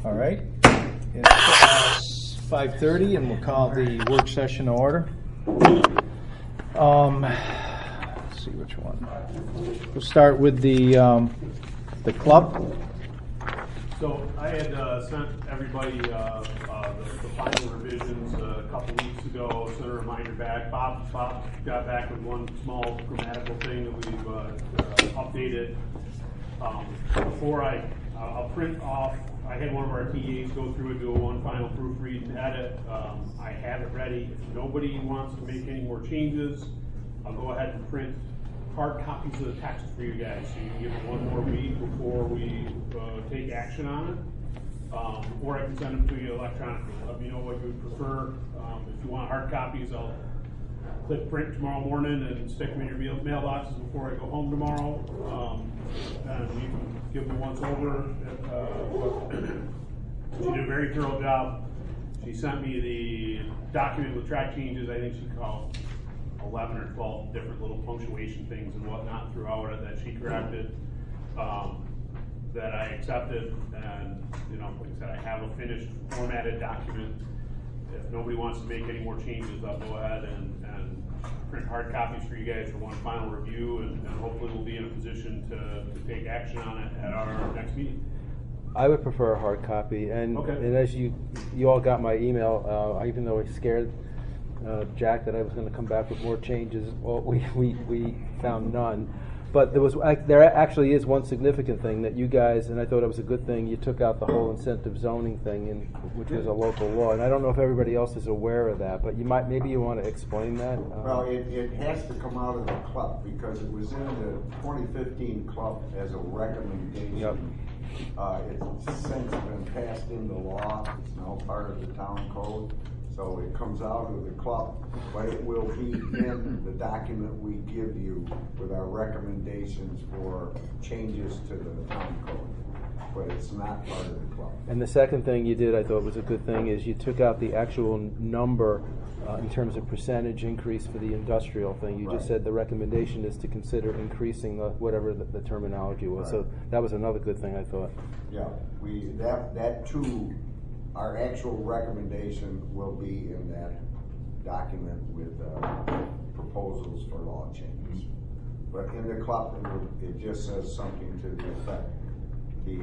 All right. It's 5:30, and we'll call the work session to order. Let's see which one. We'll start with the club. So I had sent everybody the final revisions a couple weeks ago. Sent a reminder back. Bob got back with one small grammatical thing that we've updated. Before I'll print off. I had one of our TAs go through and do one final proofread and edit. I have it ready. If nobody wants to make any more changes, I'll go ahead and print hard copies of the text for you guys, so you can give it one more read before we take action on it. Or I can send them to you electronically. Let me know what you would prefer. If you want hard copies, I'll click print tomorrow morning and stick them in your mailboxes before I go home tomorrow. And you can give them once over. She did a very thorough job. She sent me the document with track changes. I think she called 11 or 12 different little punctuation things and whatnot throughout it that she corrected, that I accepted. And, like I said, I have a finished formatted document. If nobody wants to make any more changes, I'll go ahead and print hard copies for you guys for one final review, and hopefully we'll be in a position to take action on it at our next meeting. I would prefer a hard copy, and as you all got my email, even though I scared Jack that I was going to come back with more changes, well, we found none. But there actually is one significant thing that you guys, and I thought it was a good thing, you took out the whole incentive zoning thing, which was a local law. And I don't know if everybody else is aware of that, but maybe you want to explain that. Well, it has to come out of the club because it was in the 2015 club as a recommendation. Yep. It's since been passed into law. It's now part of the town code. So it comes out of the club, but it will be in the document we give you with our recommendations for changes to the town code. But it's not part of the club. And the second thing you did, I thought was a good thing, is you took out the actual number in terms of percentage increase for the industrial thing. You just said the recommendation is to consider increasing whatever the terminology was. So that was another good thing, I thought. Yeah, that too. Our actual recommendation will be in that document with proposals for law changes. But in the club, it just says something to the effect. The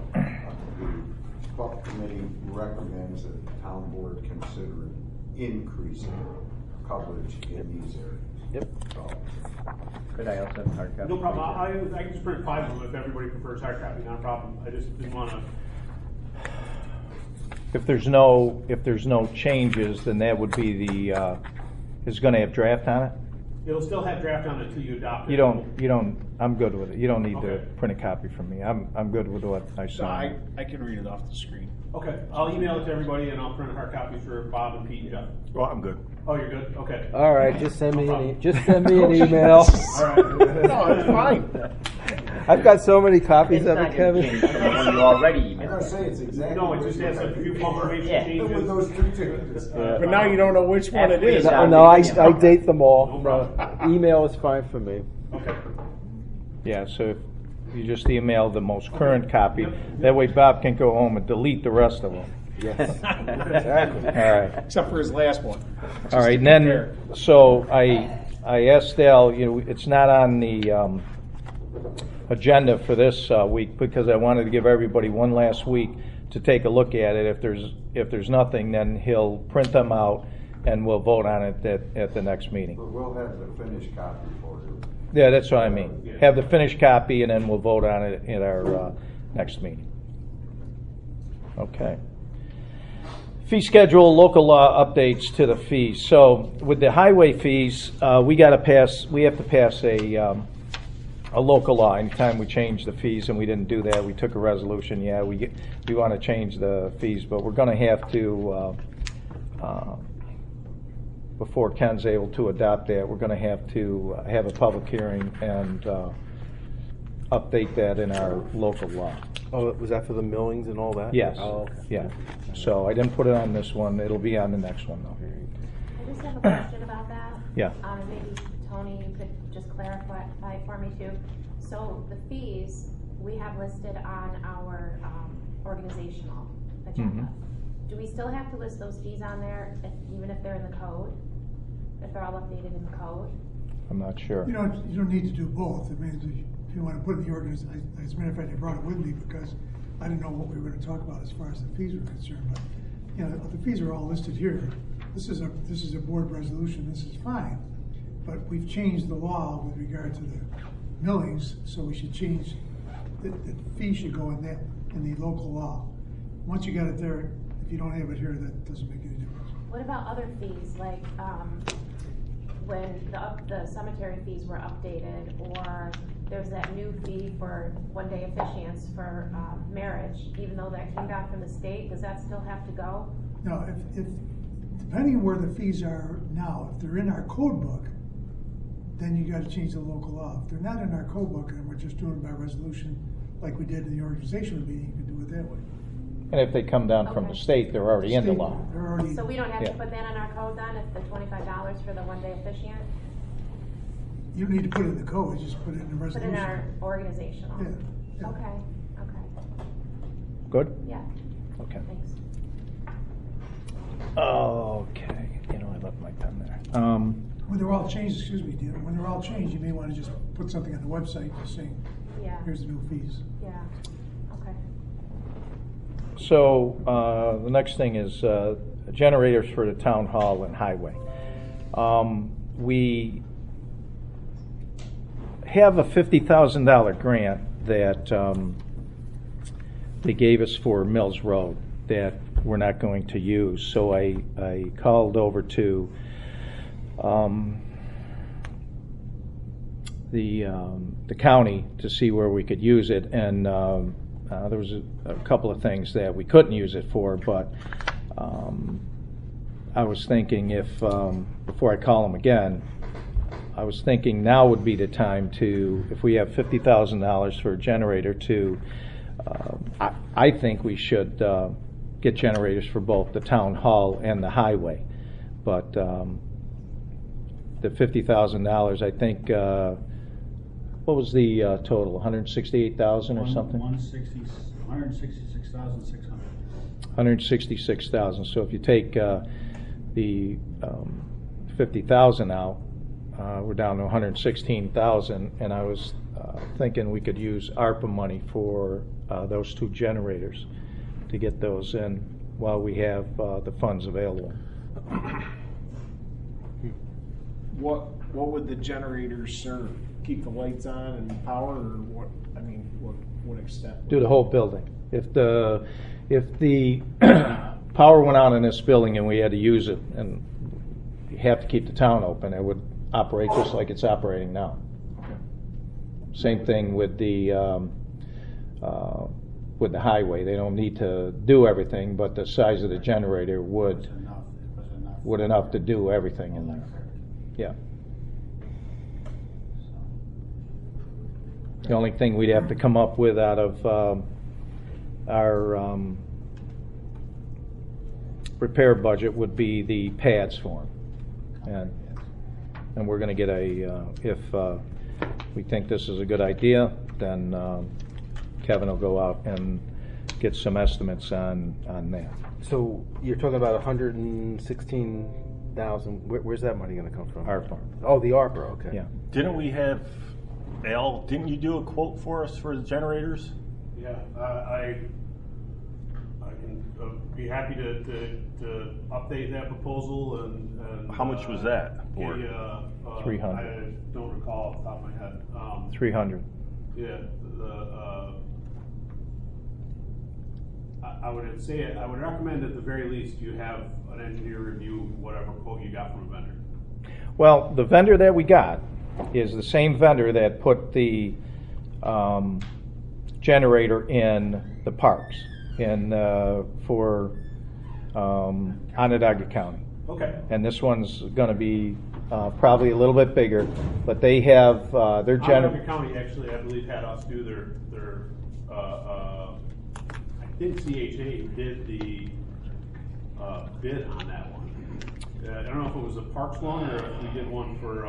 club committee recommends that the town board consider increasing coverage in these areas. Yep. So, Could I also have hard copy? No problem. I can just print 5 of them if everybody prefers hard copy. Not a problem. I just didn't want to. If there's no changes, then that would be the. Is going to have draft on it. It'll still have draft on it until you adopt it. You don't. I'm good with it. You don't need to print a copy from me. I'm good with what I saw. I can read it off the screen. Okay, I'll email it to everybody, and I'll print hard copies for Bob and Pete and Jeff. Well, I'm good. Oh, you're good. Okay. All right, just send me an email. All right. No, it's fine. I've got so many copies of it, Kevin. You already I'm emailed. gonna say it's exactly. No, it just has a few punctuation changes. with those 2 changes. But now you don't know which one it is. No, I date them all. Email is fine for me. Okay. Yeah, so if you just email the most current copy. That way Bob can go home and delete the rest of them. Yes, exactly. All right. Except for his last one. All right, and then, so I asked Al, it's not on the agenda for this week because I wanted to give everybody one last week to take a look at it. If there's nothing, then he'll print them out and we'll vote on it at the next meeting. But we'll have the finished copy for you. Yeah, that's what I mean. Have the finished copy and then we'll vote on it at our next meeting. Okay. Fee schedule, local law updates to the fees. So with the highway fees, we have to pass a local law anytime we change the fees, and we didn't do that. We took a resolution. Yeah, we want to change the fees, but we're going to have to before Ken's able to adopt that, we're going to have a public hearing and update that in our local law. Oh, was that for the millings and all that? Yes. Oh, okay. Yeah. So I didn't put it on this one. It'll be on the next one, though. I just have a question about that. Yeah. Maybe Tony, you could just clarify for me too. So the fees we have listed on our organizational agenda. Do we still have to list those fees on there, even if they're in the code? If they're all updated in the code? I'm not sure. You don't need to do both. I mean, if you want to put in the organization, as a matter of fact, I brought it with me because I didn't know what we were going to talk about as far as the fees were concerned. But the fees are all listed here. This is a board resolution. This is fine, but we've changed the law with regard to the millings, so we should change the fee should go in the local law. Once you got it there, if you don't have it here, that doesn't make any difference. What about other fees, like when the cemetery fees were updated, or there's that new fee for one-day officiants for marriage, even though that came down from the state, does that still have to go? No, if depending where the fees are now, if they're in our code book, then you got to change the local law. If they're not in our code book and we're just doing it by resolution, like we did in the organizational meeting, you can do it that way. And if they come down from the Okay. state, they're already in the law. They're already. So we don't have Yeah. to put that on our code then, if the $25 for the one-day officiant? You need to put it in the code. You just put it in the Put resolution. in our organizational? Yeah, yeah. Okay. Good? Yeah, Okay. thanks. Okay. I left my pen there. When they're all changed, excuse me, dear. When they're all changed, you may want to just put something on the website just saying, Yeah, here's the new fees. yeah, okay. So the next thing is generators for the town hall and highway. We have a $50,000 grant that they gave us for Mills Road that we're not going to use. So I called over to the county to see where we could use it, and there was a couple of things that we couldn't use it for, but I was thinking before I call them again, I was thinking now would be the time to, if we have $50,000 for a generator I think we should get generators for both the town hall and the highway. But the $50,000, I think, what was the total? 168,000 or something? 166,600. 166,000. So if you take the 50,000 out, we're down to 116,000, and I was thinking we could use ARPA money for those two generators to get those in while we have the funds available. What would the generators serve? Keep the lights on and power, or what? I mean, what extent? Do the whole building. If the power went out in this building and we had to use it, and you have to keep the town open, it would operate just like it's operating now. Same thing with the highway. They don't need to do everything, but the size of the generator would enough to do everything in there. Yeah. The only thing we'd have to come up with out of our repair budget would be the pads for them. And we're going to get if we think this is a good idea, then Kevin will go out and get some estimates on that. So you're talking about 116,000. Where's that money going to come from? ARPA. Oh, the ARPA. Okay. Yeah. Didn't we have, Al, didn't you do a quote for us for the generators? Yeah, I can be happy to update that proposal and How much was that for? 300. I don't recall off the top of my head. 300. Yeah, I would recommend at the very least you have an engineer review whatever quote you got from a vendor. Well, the vendor that we got is the same vendor that put the generator in the parks for Onondaga County. Okay. And this one's going to be probably a little bit bigger, but they have their Onondaga County actually, I believe, had us do their I think CHA did the bid on that one. I don't know if it was a parks one or if we did one for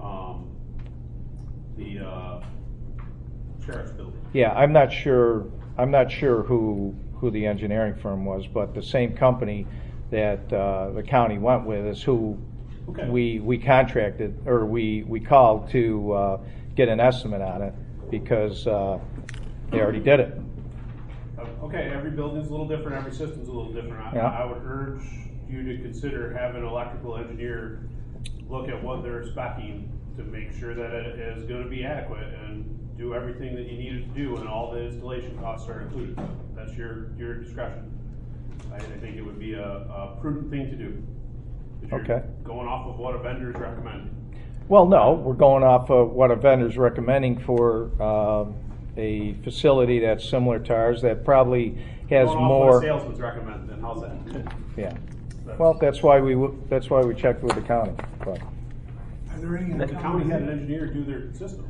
the sheriff's building. Yeah, I'm not sure I'm not sure who the engineering firm was, but the same company that the county went with is who Okay. we contracted, or we called to get an estimate on it, because they already did it. Okay, every building's a little different, every system's a little different. Yeah. I would urge you to consider having an electrical engineer look at what they're specing to make sure that it is gonna be adequate and do everything that you need it to do, and all the installation costs are included. That's your discretion. I think it would be a prudent thing to do. 'Cause you're Okay. going off of what a vendor's recommending. Well, no, we're going off of what a vendor's recommending for a facility that's similar to ours, that probably has Going off what more. a salesman's recommending, then how's that? Yeah. Well, that's why we checked with the county. But Are there any? The county had an engineer do their system.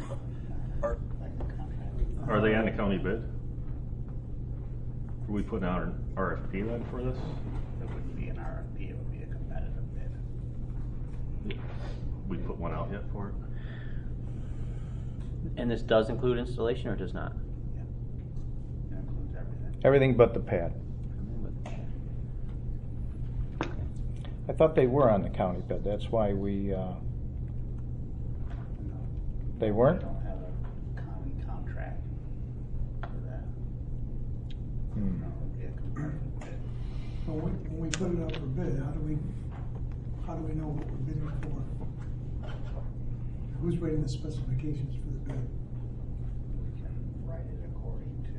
Are they on the county bid? Are we putting out an RFP then for this? It wouldn't be an RFP, it would be a competitive bid. We put one out yet for it? And this does include installation or does not? It includes everything. everything but the pad. I thought they were on the county bid. That's why we. They weren't? We don't have a county contract for that. Hmm. No, it would be a competitive bid. Well, when we put it up for bid, how do we know what we're bidding for? Who's writing the specifications for the bid? We can write it according to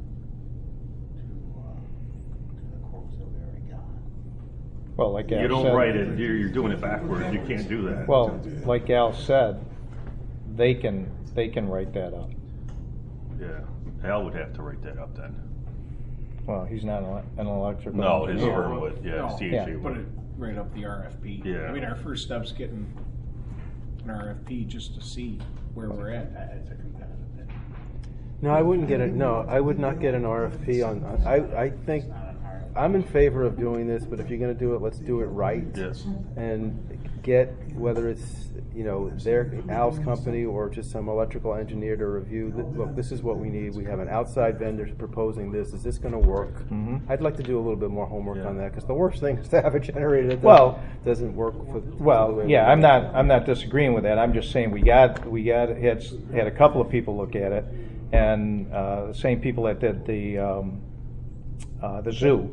the quotes that we already got. Well, like Al You don't said, write it, you're doing it backwards, you can't do that. Well, like Al said, they can write that up. Yeah, Al would have to write that up then. Well, he's not an electrical No, his engineer. firm would, yeah, No, CHA Put would. it right up the RFP. Yeah. I mean, our first step's getting an RFP just to see where we're at. It's a competitive bid. No, I wouldn't get it. No, I would not get an RFP on. I think It's not an RFP. I'm in favor of doing this, but if you're going to do it, let's do it right. Yes. And get whether it's their Al's company or just some electrical engineer to review. Look, this is what we need. We have an outside vendor proposing this. Is this going to work? Mhm. I'd like to do a little bit more homework Yeah. on that, because the worst thing is to have a generator that doesn't work. Well, yeah, I'm not disagreeing with that. I'm just saying we had a couple of people look at it, and the same people that did the zoo.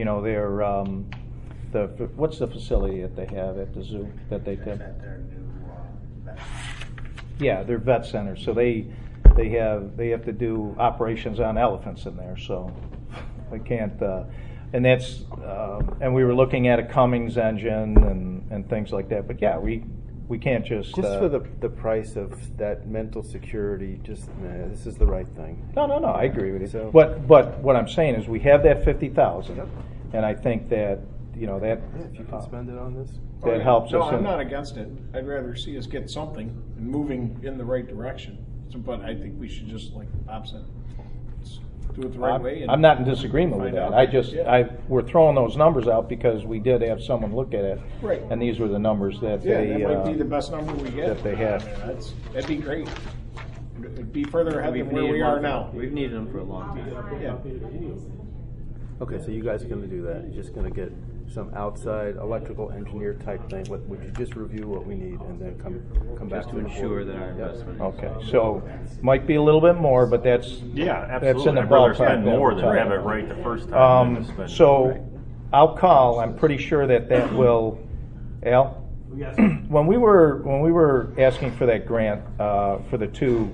What's the facility that they have at the zoo that they did? At their new vet. Yeah, they're vet centers, so they have to do operations on elephants in there, so they can't. And that's and we were looking at a Cummins engine and things like that. But yeah, we can't just for the price of that mental security. This is the right thing. No, I agree with you. So- But what I'm saying is we have that 50,000, and I think that that If you can spend it on this. that helps No, us. I'm not against it. I'd rather see us get something and moving in the right direction. But I think we should just, like Bob said, let's do it the right way. And I'm not in disagreement with find that. out. We're throwing those numbers out because we did have someone look at it, Right. and these were the numbers that Yeah, they that might be the best number we get. that they have. I mean, that'd be great. It'd be further ahead than where needed we are one now. We've needed them for a long time. Yeah. Okay, so you guys are going to do that. You're just going to get some outside electrical engineer type thing. Would you just review what we need and then come back Just to to the ensure board? that our Yep. investment. Okay, so might be a little bit more, but that's Yeah, That's absolutely. in the I'd rather ballpark spend that more we're than talking have it about. right the first time. than to spend- So I'll call. I'm pretty sure that will. Al, Yes. when we were asking for that grant for the two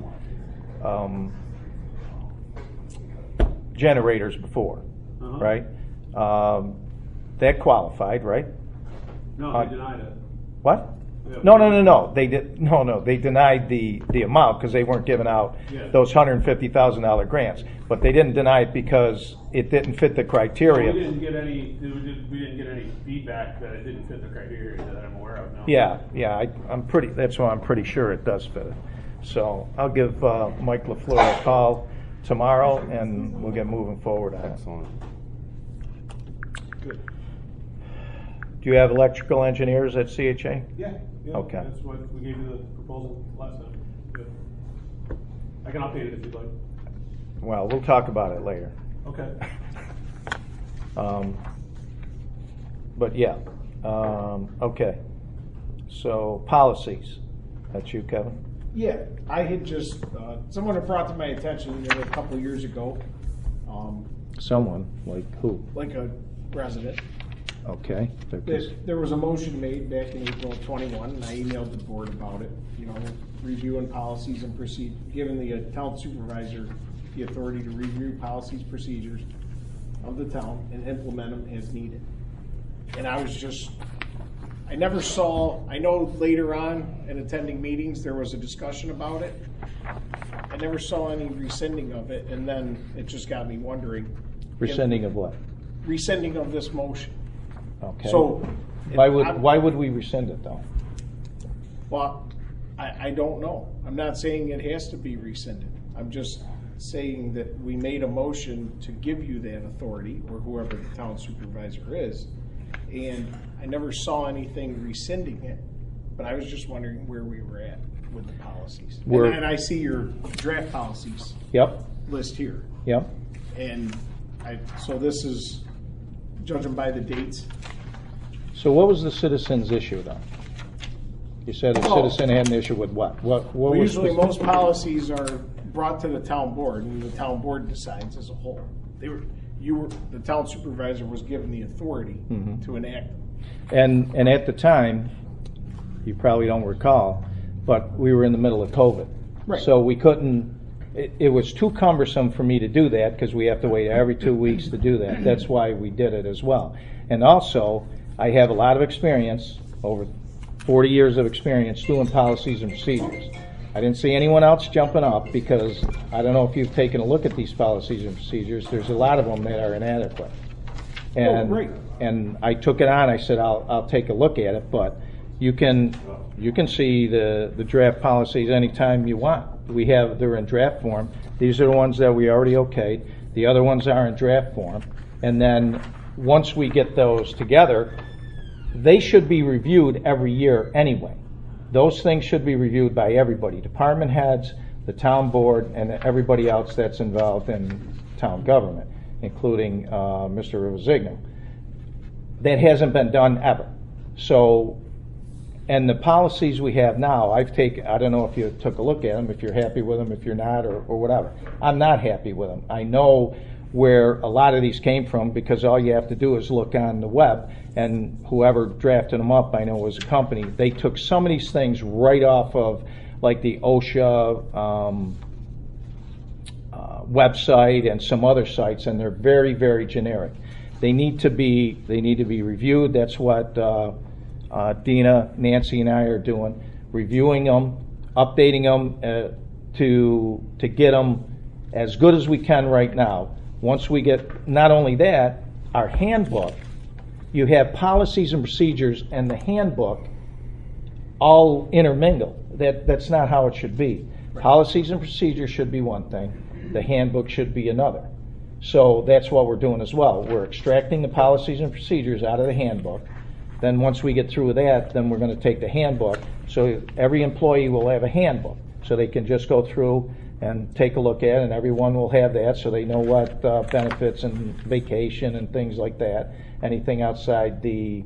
generators before, Uh-huh. right? That qualified, right? No, Uh, they denied it. What? Yeah. No. They did. No. They denied the amount because they weren't giving out Yeah. those $150,000 grants. But they didn't deny it because it didn't fit the criteria. We didn't get any feedback that it didn't fit the criteria that I'm aware of, no. Yeah. That's why I'm pretty sure it does fit it. So I'll give Mike LaFleur a call tomorrow, and we'll get moving forward on it. Excellent. Good. Do you have electrical engineers at CHA? Yeah. Okay. That's what we gave you the proposal last time. Good. I can update it if you'd like. Well, we'll talk about it later. Okay. But yeah, okay. So policies, that's you, Kevin? Yeah, I had just, someone had brought to my attention a couple of years ago, Someone, like who? like a resident, Okay. there was a motion made back in April of 21, and I emailed the board about it, reviewing policies and giving the town supervisor the authority to review policies, procedures of the town and implement them as needed. And I never saw, I know later on in attending meetings, there was a discussion about it. I never saw any rescinding of it, and then it just got me wondering. Rescinding of what? Rescinding of this motion. Okay. So. Why would we rescind it though? Well, I don't know. I'm not saying it has to be rescinded. I'm just saying that we made a motion to give you that authority, or whoever the town supervisor is, and I never saw anything rescinding it, but I was just wondering where we were at with the policies. And I see your draft policies Yep. list here. Yep. And so this is, judging by the dates. So what was the citizen's issue though? You said a citizen had an issue with what? What Well, was usually most policies are brought to the town board, and the town board decides as a whole. The town supervisor was given the authority to enact them. And at the time, you probably don't recall, but we were in the middle of COVID. Right. So we couldn't, it was too cumbersome for me to do that because we have to wait every 2 weeks to do that. That's why we did it as well. And also, I have a lot of experience, over 40 years of experience doing policies and procedures. I didn't see anyone else jumping up because I don't know if you've taken a look at these policies and procedures. There's a lot of them that are inadequate. Right. And I took it on. I said I'll take a look at it, but you can see the draft policies anytime you want. They're in draft form. These are the ones that we already okayed. The other ones are in draft form. And then once we get those together, they should be reviewed every year anyway. Those things should be reviewed by everybody, department heads, the town board, and everybody else that's involved in town government, including Mr. Rivazigno. That hasn't been done ever. So, and the policies we have now, I don't know if you took a look at them, if you're happy with them, if you're not, or whatever. I'm not happy with them. I know where a lot of these came from because all you have to do is look on the web, and whoever drafted them up, I know was a company. They took some of these things right off of like the OSHA website and some other sites, and they're very, very generic. They need to be reviewed. That's what Dina, Nancy, and I are doing, reviewing them, updating them to get them as good as we can right now. Once we get, not only that, our handbook, you have policies and procedures and the handbook all intermingle. That's not how it should be. Right. Policies and procedures should be one thing. The handbook should be another. So that's what we're doing as well. We're extracting the policies and procedures out of the handbook. Then once we get through with that, then we're going to take the handbook. So every employee will have a handbook. So they can just go through and take a look at it, and everyone will have that so they know what benefits and vacation and things like that, anything outside the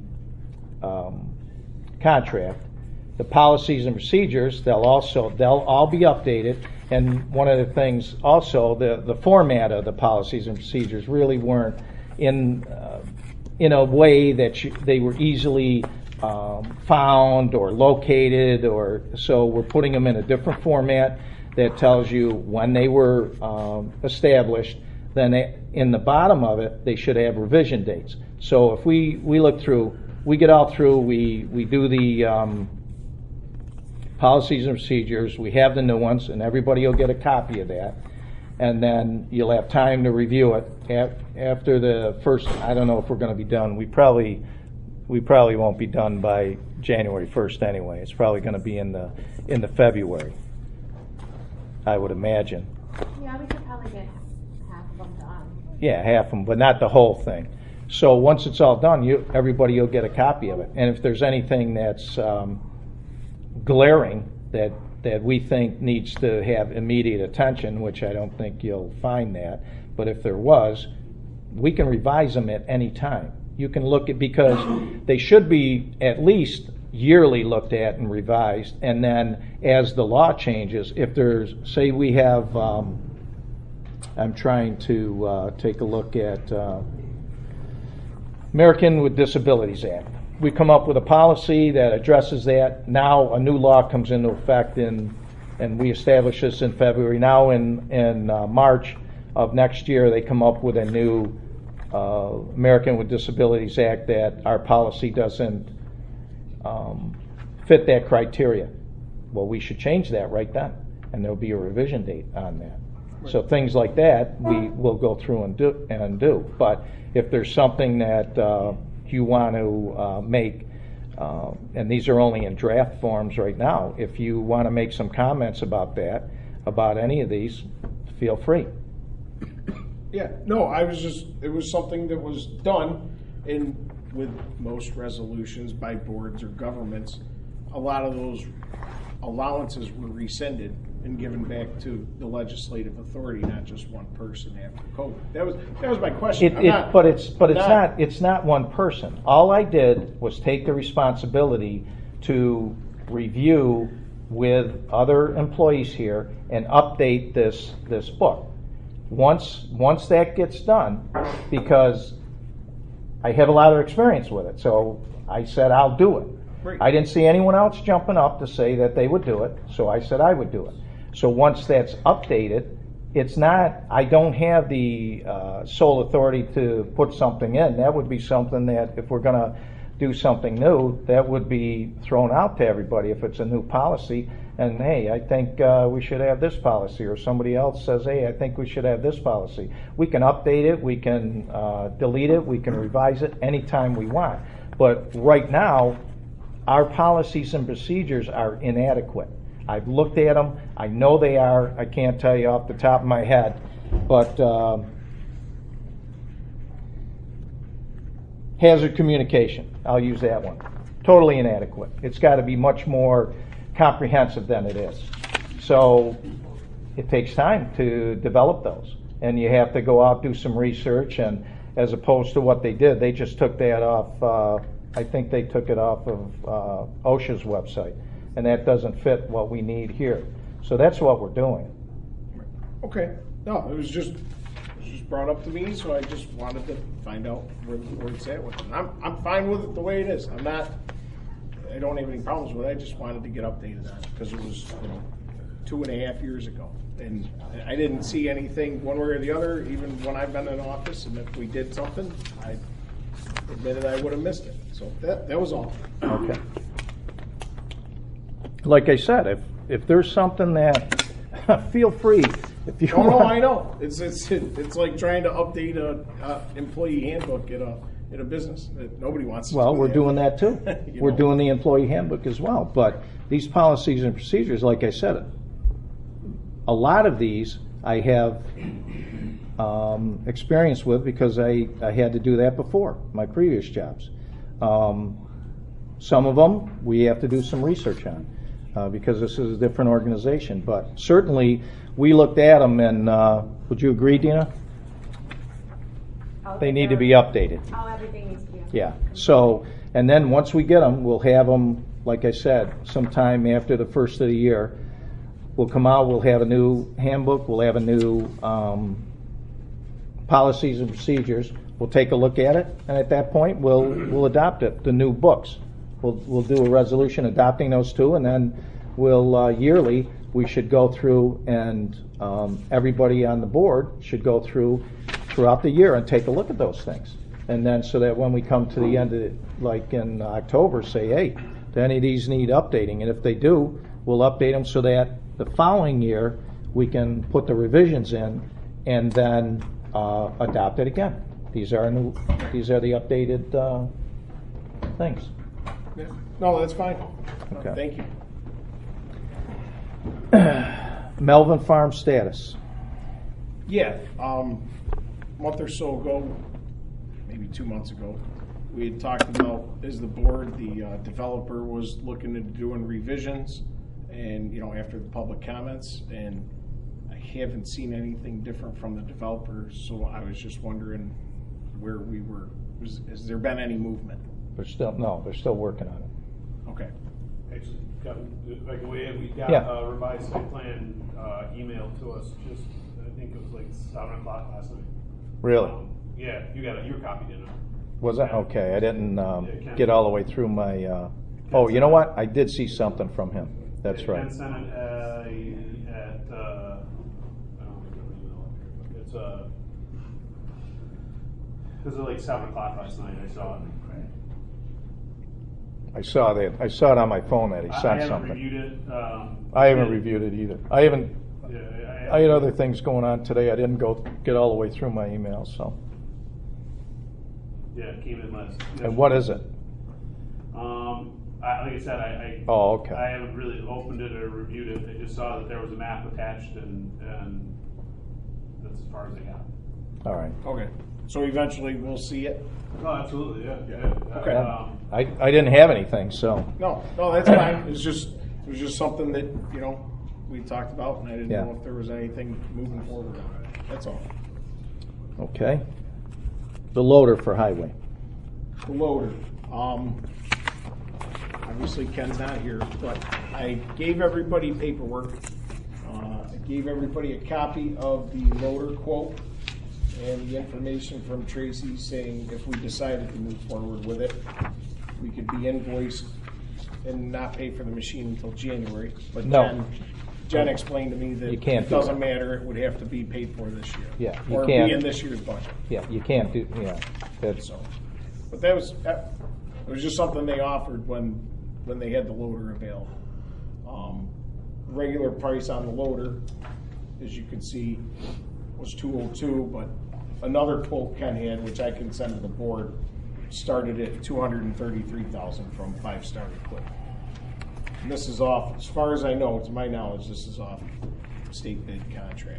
contract. The policies and procedures, they'll all be updated, and one of the things also, the format of the policies and procedures really weren't in a way that they were easily found or located, or so we're putting them in a different format that tells you when they were established. Then in the bottom of it, they should have revision dates. So if we look through, we get all through, we do the policies and procedures, we have the new ones, and everybody will get a copy of that. And then you'll have time to review it after the first. I don't know if we're going to be done. We probably won't be done by January 1st anyway. It's probably going to be in the February, I would imagine. Yeah, we could probably get half of them done. Yeah, half of them, but not the whole thing. So once it's all done, everybody will get a copy of it. And if there's anything that's glaring that that we think needs to have immediate attention, which I don't think you'll find that, but if there was, we can revise them at any time. You can look at, because they should be at least yearly looked at and revised, and then as the law changes, if there's, say we have, I'm trying to take a look at American with Disabilities Act. We come up with a policy that addresses that. Now a new law comes into effect and we establish this in February. Now in March of next year, they come up with a new American with Disabilities Act that our policy doesn't fit that criteria. Well, we should change that right then, and there'll be a revision date on that. Right. So things like that we will go through and do. But if there's something that you want to make, and these are only in draft forms right now, if you want to make some comments about that, about any of these, feel free. Yeah, no, it was something that was done with most resolutions by boards or governments. A lot of those allowances were rescinded and given back to the legislative authority, not just one person after COVID. That was my question. It's not one person. All I did was take the responsibility to review with other employees here and update this book. Once that gets done, because I have a lot of experience with it, so I said I'll do it. Right. I didn't see anyone else jumping up to say that they would do it, so I said I would do it. So once that's updated, it's not, I don't have the sole authority to put something in. That would be something that if we're going to do something new, that would be thrown out to everybody if it's a new policy. And hey, I think we should have this policy, or somebody else says, hey, I think we should have this policy. We can update it, we can delete it, we can revise it anytime we want. But right now, our policies and procedures are inadequate. I've looked at them. I know they are. I can't tell you off the top of my head. But hazard communication, I'll use that one. Totally inadequate. It's got to be much more comprehensive than it is. So it takes time to develop those. And you have to go out, do some research, and as opposed to what they did, they just took that off, I think they took it off of OSHA's website. And that doesn't fit what we need here. So that's what we're doing. Okay. No, it was just brought up to me, so I just wanted to find out where it's at with it. I'm fine with it the way it is. I don't have any problems with it. I just wanted to get updated on it because it was 2.5 years ago. And I didn't see anything one way or the other, even when I've been in office, and if we did something, I admitted I would have missed it. So that was all. Okay. Like I said, if there's something that, feel free. If you no, I know. It's like trying to update a employee handbook at a business that nobody wants to. Well, we're doing that too. We're doing the employee handbook as well. But these policies and procedures, like I said, a lot of these I have experience with because I had to do that before, my previous jobs. Some of them we have to do some research on. Because this is a different organization. But certainly, we looked at them, and would you agree, Dina? They need to be updated. Everything needs to be updated. Yeah. So, and then once we get them, we'll have them, like I said, sometime after the first of the year. We'll come out, we'll have a new handbook, we'll have a new policies and procedures. We'll take a look at it, and at that point, we'll adopt it, the new books. We'll do a resolution adopting those two, and then we'll yearly we should go through, and everybody on the board should go throughout the year and take a look at those things, and then so that when we come to the end of it, like in October, say, hey, do any of these need updating? And if they do, we'll update them so that the following year we can put the revisions in, and then adopt it again. These are the updated things. Yeah. No, that's fine. Okay. Thank you. Melvin Farm status. Yeah, a month or so ago, maybe 2 months ago, we had talked about, as the board, the developer was looking at doing revisions and, you know, after the public comments, and I haven't seen anything different from the developer, so I was just wondering where we were. Has there been any movement? They're still working on it. Okay. Actually, like we got Yeah. a revised site plan emailed to us just, I think it was like 7 o'clock last night. Really? Yeah, you copied in it. Was that? Okay, I didn't Ken- get all the way through my, oh, you know what? I did see something from him. That's Yeah, right. Ken sent it at, I don't think it was it's like 7 o'clock last night, I saw it. I saw that. I saw it on my phone that he I sent haven't something. reviewed it. I haven't reviewed it either. I haven't. Yeah, I had other things going on today. I didn't get all the way through my emails. So. Yeah, it came in last. And what is it? Like I said, I Oh, okay. I haven't really opened it or reviewed it. I just saw that there was a map attached, and that's as far as I got. All right. Okay. So eventually we'll see it? Oh, absolutely, yeah. Okay. Yeah. I didn't have anything, so. No, that's fine. It was just something that, you know, we talked about, and I didn't Yeah. know if there was anything moving forward on it. That's all. Okay. The loader for highway. The loader. Obviously Ken's not here, but I gave everybody paperwork. I gave everybody a copy of the loader quote and the information from Tracy saying if we decided to move forward with it, we could be invoiced and not pay for the machine until January. But No. Jen explained to me that You can't it do doesn't that. matter, it would have to be paid for this year. Yeah, you Or can't. be in this year's budget. Yeah, you can't do. Yeah, that's. So, but that it was just something they offered when they had the loader available. Regular price on the loader, as you can see, was $202, but another quote Ken had, which I can send to the board, started at $233,000 from Five Star Equipment. And this is off, as far as I know, to my knowledge, this is off state bid contract.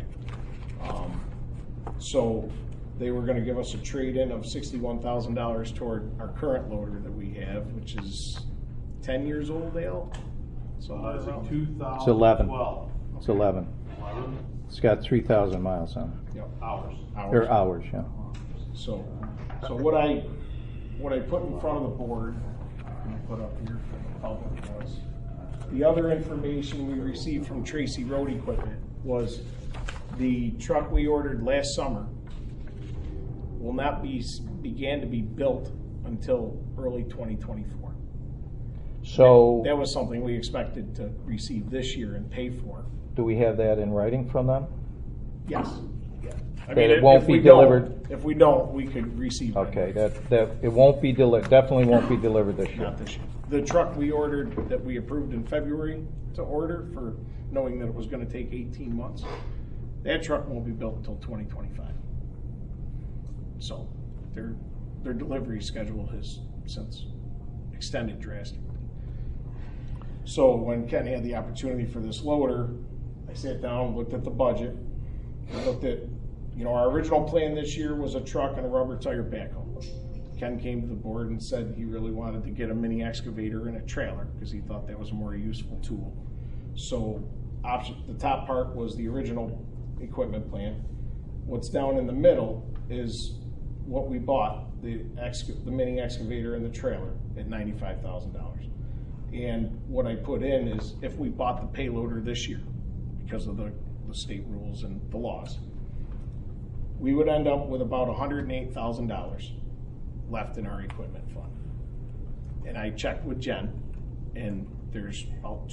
So they were going to give us a trade-in of $61,000 toward our current loader that we have, which is 10 years old, Dale? So It's like 2012. It's 11. It's 11. 11 It's got 3,000 miles on it. Yep. hours. Or hours, yeah. So what I put in front of the board, and put up here for the public, was the other information we received from Tracy Road Equipment was the truck we ordered last summer will not began to be built until early 2024. So, That was something we expected to receive this year and pay for. do we have that in writing from them? Yes. Yeah. I That it if won't we be don't- delivered? If we don't, we could receive it. Okay, that it won't be definitely won't be delivered this year. Not this year. The truck we ordered, that we approved in February to order for knowing that it was gonna take 18 months, that truck won't be built until 2025. So their delivery schedule has since extended drastically. So when Ken had the opportunity for this loader, I sat down, looked at the budget, and looked at, our original plan this year was a truck and a rubber tire backhoe. Ken came to the board and said he really wanted to get a mini excavator and a trailer because he thought that was a more useful tool. So the top part was the original equipment plan. What's down in the middle is what we bought, the mini excavator and the trailer at $95,000. And what I put in is if we bought the payloader this year because of the state rules and the laws, we would end up with about $108,000 left in our equipment fund. And I checked with Jen, and there's about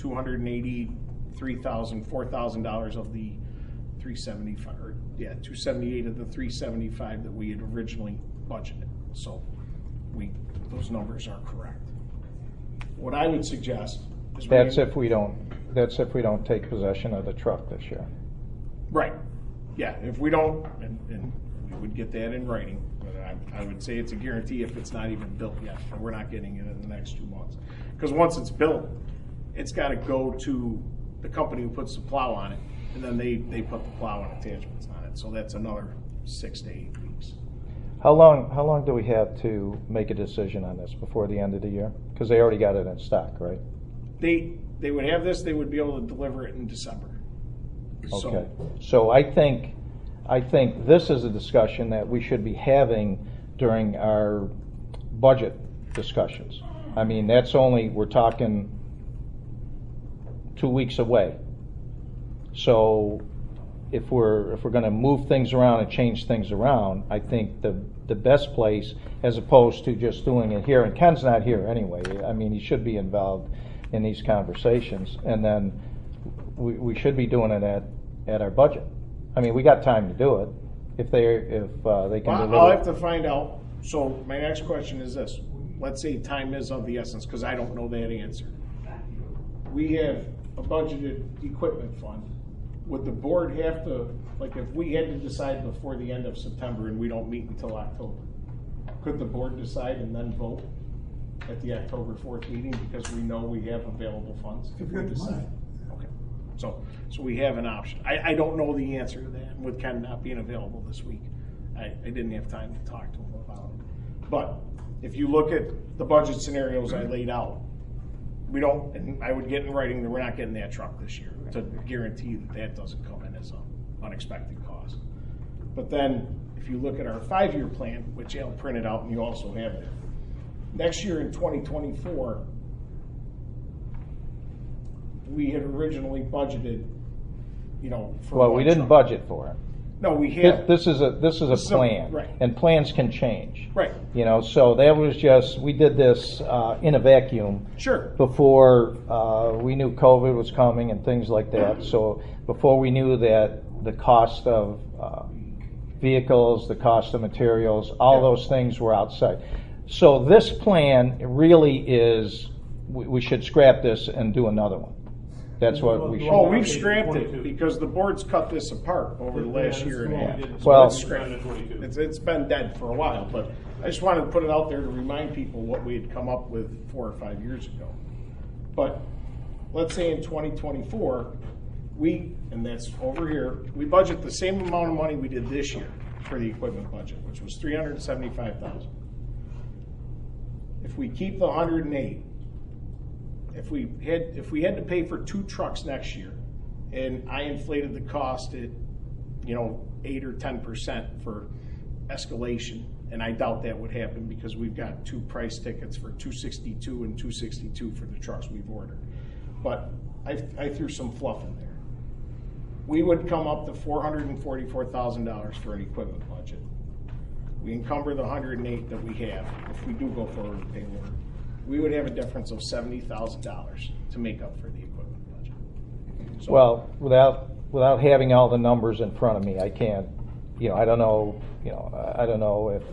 $4,000 of the 375, or 278 of the 375 that we had originally budgeted. So those numbers are correct. What I would suggest is That's if we don't take possession of the truck this year. Right. Yeah, if we don't, and we would get that in writing, but I would say it's a guarantee if it's not even built yet, and we're not getting it in the next 2 months. Because once it's built, it's got to go to the company who puts the plow on it, and then they put the plow and attachments on it. So that's another 6 to 8 weeks. How long do we have to make a decision on this before the end of the year? Because they already got it in stock, right? They they would have this, they would be able to deliver it in December. Okay, so I think this is a discussion that we should be having during our budget discussions. I mean, we're talking 2 weeks away. So if we're going to move things around and change things around, I think the best place, as opposed to just doing it here, and Ken's not here anyway, I mean, he should be involved in these conversations, and then we should be doing it at our budget. I mean, we got time to do it if they can deliver. I'll have to find out. So my next question is this. Let's say time is of the essence, because I don't know that answer. We have a budgeted equipment fund. Would the board have to, like if we had to decide before the end of September and we don't meet until October, could the board decide and then vote at the October 4th meeting because we know we have available funds? If we decide. Okay. So we have an option. I don't know the answer to that with Ken not being available this week. I didn't have time to talk to him about it. But if you look at the budget scenarios I laid out, we don't, and I would get in writing that we're not getting that truck this year to guarantee that doesn't come in as an unexpected cost. But then if you look at our 5-year plan, which Al printed out and you also have there, next year in 2024, we had originally budgeted, for Well, we didn't truck. budget for it. No, we have. This is a plan, right. And plans can change. Right. So that was just, we did this in a vacuum. Sure. Before we knew COVID was coming and things like that. So before we knew that the cost of vehicles, the cost of materials, all those things were outside. So this plan really is, we should scrap this and do another one. That's what we should. Oh, we've scrapped it because the board's cut this apart over the last year and a half. Well, it's scrapped. It's been dead for a while, but I just wanted to put it out there to remind people what we had come up with 4 or 5 years ago. But let's say in 2024, and that's over here, we budget the same amount of money we did this year for the equipment budget, which was $375,000. If we keep the 108, if we had to pay for 2 trucks next year, and I inflated the cost at 8 or 10% for escalation, and I doubt that would happen because we've got 2 price tickets for $262 and $262 for the trucks we've ordered. But I threw some fluff in there. We would come up to $444,000 for an equipment budget. We encumber the 108 that we have if we do go forward with pay order. We would have a difference of $70,000 to make up for the equipment budget. So, well, without having all the numbers in front of me, I can't. I don't know. I don't know if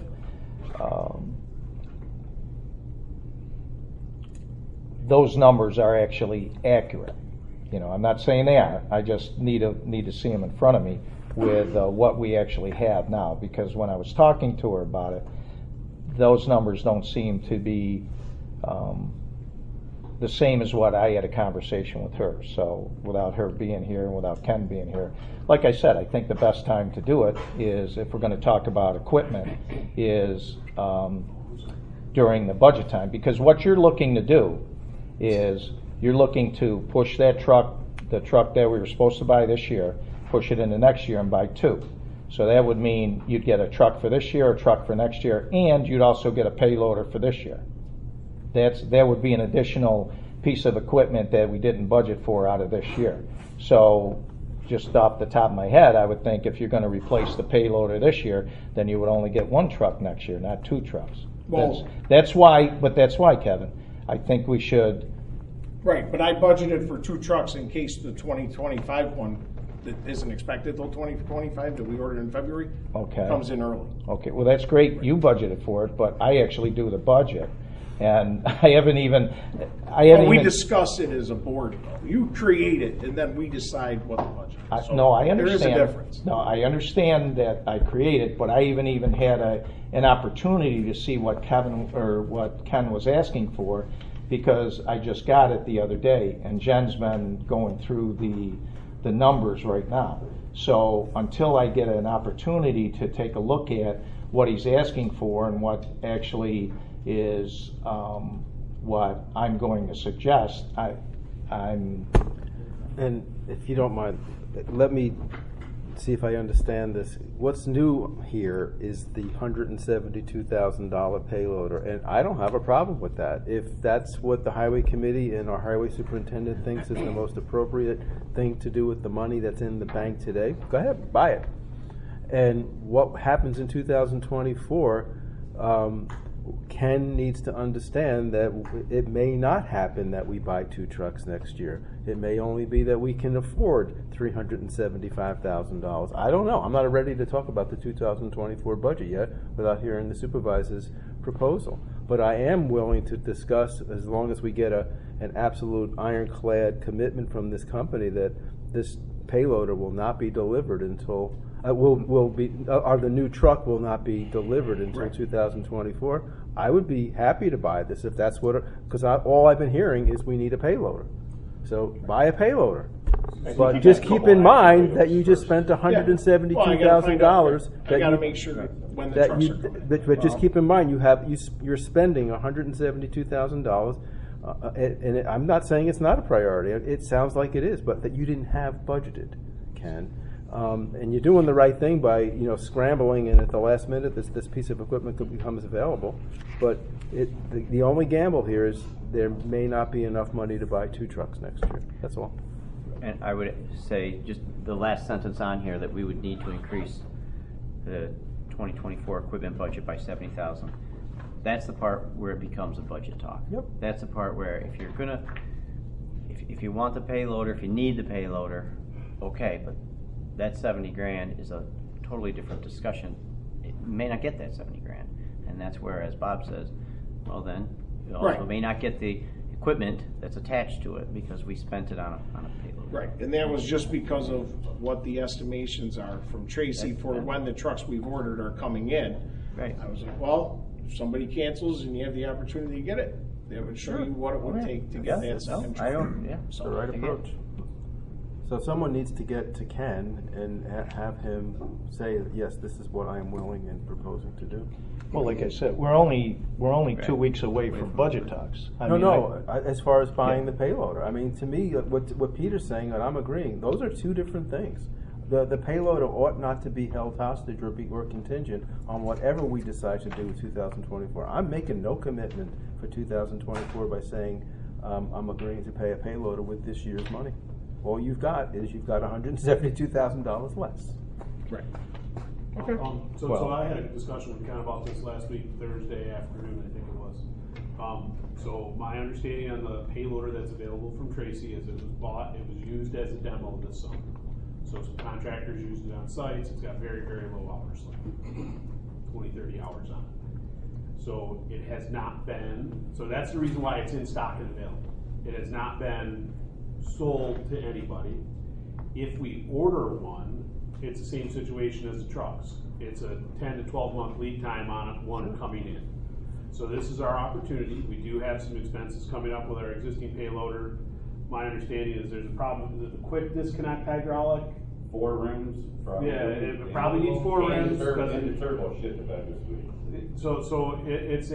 those numbers are actually accurate. I'm not saying they aren't. I just need to see them in front of me with what we actually have now. Because when I was talking to her about it, those numbers don't seem to be the same as what I had a conversation with her. So without her being here and without Ken being here, like I said, I think the best time to do it is, if we're going to talk about equipment, is during the budget time. Because what you're looking to do is you're looking to push that truck, the truck that we were supposed to buy this year, push it into next year and buy 2. So that would mean you'd get a truck for this year, a truck for next year, and you'd also get a payloader for this year. That would be an additional piece of equipment that we didn't budget for out of this year. So just off the top of my head, I would think if you're going to replace the payloader this year, then you would only get 1 truck next year, not 2 trucks. Well, that's why, Kevin, I think we should. Right, but I budgeted for 2 trucks in case the 2025 one that isn't expected till 2025 that we ordered in February comes in early. Okay, well, that's great. You budgeted for it, but I actually do the budget. And I haven't even. We discuss it as a board. You create it, and then we decide what the budget is. No, I understand. There is a difference. No, I understand that I created, but I even had an opportunity to see what Ken was asking for, because I just got it the other day, and Jen's been going through the numbers right now. So until I get an opportunity to take a look at what he's asking for and what actually is what I'm going to suggest, I'm, And if you don't mind, let me see if I understand this. What's new here is the $172,000 payloader, and I don't have a problem with that. If that's what the highway committee and our highway superintendent thinks is the most appropriate thing to do with the money that's in the bank today, go ahead, buy it. And what happens in 2024, Ken needs to understand that it may not happen that we buy 2 trucks next year. It may only be that we can afford $375,000. I don't know. I'm not ready to talk about the 2024 budget yet without hearing the supervisor's proposal. But I am willing to discuss, as long as we get an absolute ironclad commitment from this company, that this payloader will not be delivered until the new truck will not be delivered until 2024. I would be happy to buy this if that's because all I've been hearing is we need a payloader. So buy a payloader. But just keep in mind that you just spent $172,000. I got to make sure that when the trucks are coming. But just keep in mind you're spending $172,000. And I'm not saying it's not a priority. It sounds like it is, but that you didn't have budgeted, Ken. And you're doing the right thing by scrambling, and at the last minute this piece of equipment becomes available. But the only gamble here is there may not be enough money to buy 2 trucks next year. That's all. And I would say just the last sentence on here, that we would need to increase the 2024 equipment budget by $70,000. That's the part where it becomes a budget talk. Yep. That's the part where if you want the payloader, if you need the payloader, okay, but that 70 grand is a totally different discussion. It may not get that 70 grand, and that's where, as Bob says, well then, you also may not get the equipment that's attached to it because we spent it on a payload. Right, and that was just because of what the estimations are from Tracy for when the trucks we've ordered are coming in. Right. I was like, well, if somebody cancels and you have the opportunity to get it, that would show you what it would take to get that second truck. It's the right approach. So someone needs to get to Ken and have him say, yes, this is what I am willing and proposing to do. well, like I said, we're only 2 weeks away from budget talks. As far as buying the payloader. I mean, to me, what Peter's saying, and I'm agreeing, those are 2 different things. The payloader ought not to be held hostage or contingent on whatever we decide to do in 2024. I'm making no commitment for 2024 by saying I'm agreeing to pay a payloader with this year's money. All you've got is $172,000 less. Right. Okay. So I had a discussion with Ken about this last week, Thursday afternoon, I think it was. So my understanding on the payloader that's available from Tracy is it was used as a demo this summer. So some contractors used it on sites. It's got very, very low hours, like 20, 30 hours on it. So it has not been, so that's the reason why it's in stock and available. It has not been sold to anybody. If we order one, it's the same situation as the trucks. It's a 10 to 12 month lead time on one coming in. So this is our opportunity. We do have some expenses coming up with our existing payloader. My understanding is there's a problem with the quick disconnect hydraulic. 4 rims. Probably. Yeah, it probably needs 4 rims. And the turbo shit about this week. So it's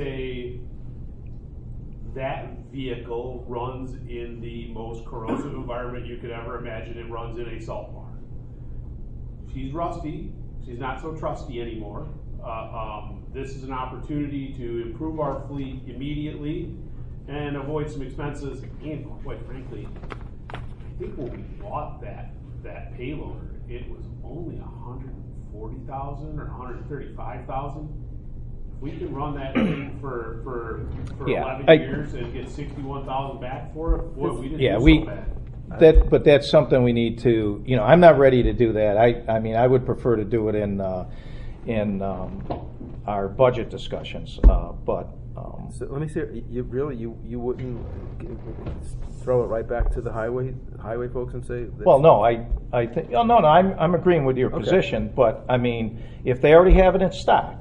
that vehicle runs in the most corrosive environment you could ever imagine. It runs in a salt barn. She's rusty. She's not so trusty anymore. This is an opportunity to improve our fleet immediately and avoid some expenses. And quite frankly, I think when we bought that payloader, it was only $140,000 or $135,000. If we can run that thing for 11 years and get $61,000 back for it, boy, we didn't do so bad. But that's something we need to. I'm not ready to do that. I mean, I would prefer to do it in our budget discussions. So let me see. You wouldn't throw it right back to the highway folks and say? Well, no, I think no. I'm agreeing with your position, but I mean, if they already have it in stock,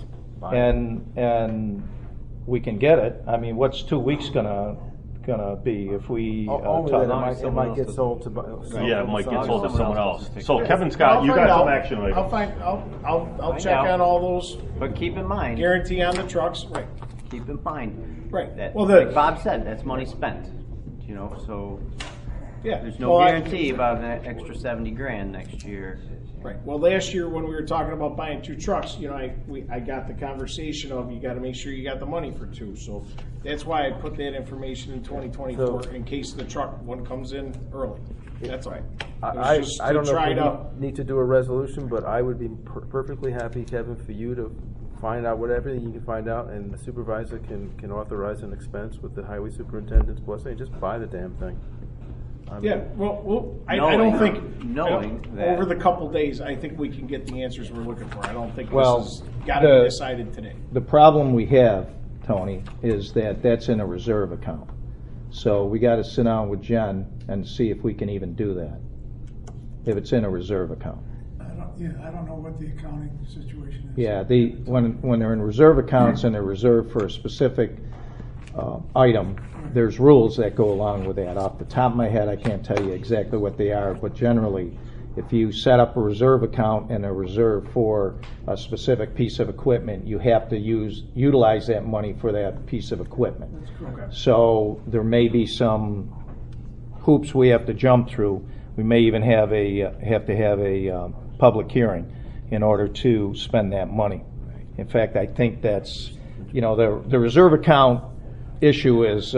and we can get it. I mean, what's 2 weeks gonna be if we? It might get sold to. It might get sold to someone else. So Kevin Scott, you got some action items. I'll check on all those. But keep in mind, guarantee on the trucks, right? Keep in mind, right? That, like Bob said, that's money spent. you know, so Yeah. there's no Well, guarantee about an extra 70 grand next year. Right. Well, last year when we were talking about buying 2 trucks, you know, I got the conversation of you got to make sure you got the money for 2. So that's why I put that information in 2024 in case the truck one comes in early. That's all. I don't know try if to. we need to do a resolution, but I would be perfectly happy, Kevin, for you to find out whatever you can find out, and the supervisor can authorize an expense with the highway superintendent's blessing, and just buy the damn thing. Yeah, well, I don't think knowing that over the couple days, I think we can get the answers we're looking for. I don't think Well, this has got to be decided today. The problem we have, Tony, is that that's in a reserve account. So we got to sit down with Jen and see if we can even do that, if it's in a reserve account. I don't know what the accounting situation is. Yeah, when they're in reserve accounts and they're reserved for a specific item, there's rules that go along with that. Off the top of my head, I can't tell you exactly what they are, but generally, if you set up a reserve account and a reserve for a specific piece of equipment, you have to utilize that money for that piece of equipment. Okay. So there may be some hoops we have to jump through. We may even have to have a public hearing in order to spend that money. In fact, I think that's, you know, the reserve account issue is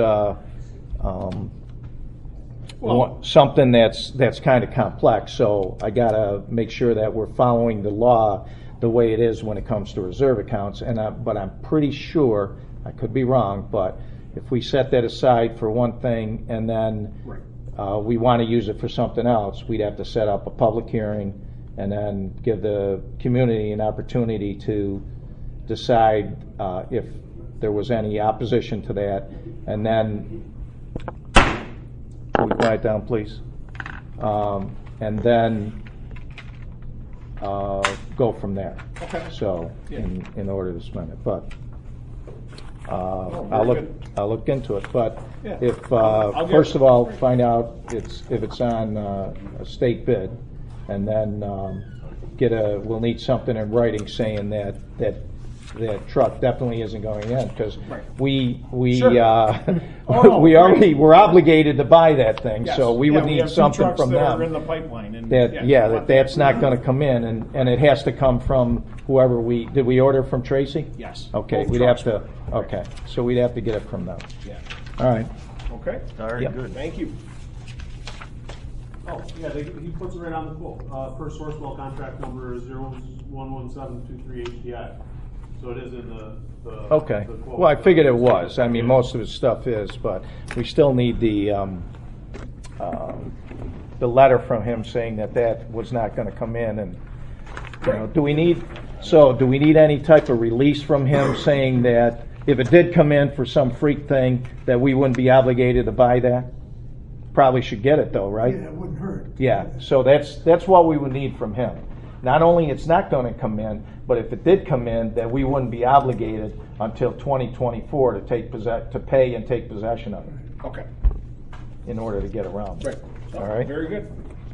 something that's kind of complex. So I got to make sure that we're following the law the way it is when it comes to reserve accounts. But I'm pretty sure, I could be wrong, but if we set that aside for one thing and then we want to use it for something else, we'd have to set up a public hearing and then give the community an opportunity to decide if there was any opposition to that, and then can we quiet down, please? And then go from there. Okay. So in order to spend it, but very I'll look into it. But Yeah. if first of all find out if it's on a state bid, and then we'll need something in writing saying that truck definitely isn't going in, because we're obligated to buy that thing, Yes. so we would we need have 2 something trucks from that them are in the pipeline, and that's not going to come in, and it has to come from whoever did we order from Tracy? Yes. Okay, Both we'd have trucks to. Okay, so we'd have to get it from them. Yeah. All right. Okay. Very Yep. good. Thank you. Oh, yeah, he puts it right on the quote. First Sourcewell contract number is 011723 HDI. So it is in the Okay. the quote. Well, I figured it was. I mean, most of his stuff is, but we still need the letter from him saying that was not going to come in, and you know, do we need any type of release from him saying that if it did come in for some freak thing that we wouldn't be obligated to buy that? Probably should get it though, right? Yeah, it wouldn't hurt. Yeah, so that's what we would need from him. Not only it's not going to come in, but if it did come in, that we wouldn't be obligated until 2024 to pay and take possession of it Okay. in order to get around it. All right? Very good.